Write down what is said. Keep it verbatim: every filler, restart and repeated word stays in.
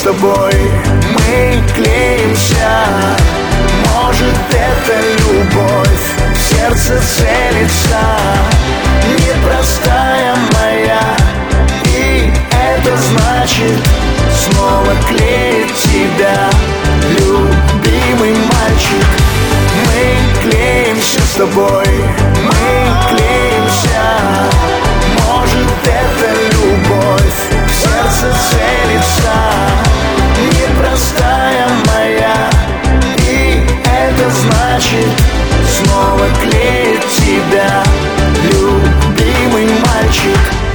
тобой мы клеимся. Может, это любовь в сердце целится, непростая моя, и это значит снова клеит тебя, любимый мальчик. Мы клеимся с тобой.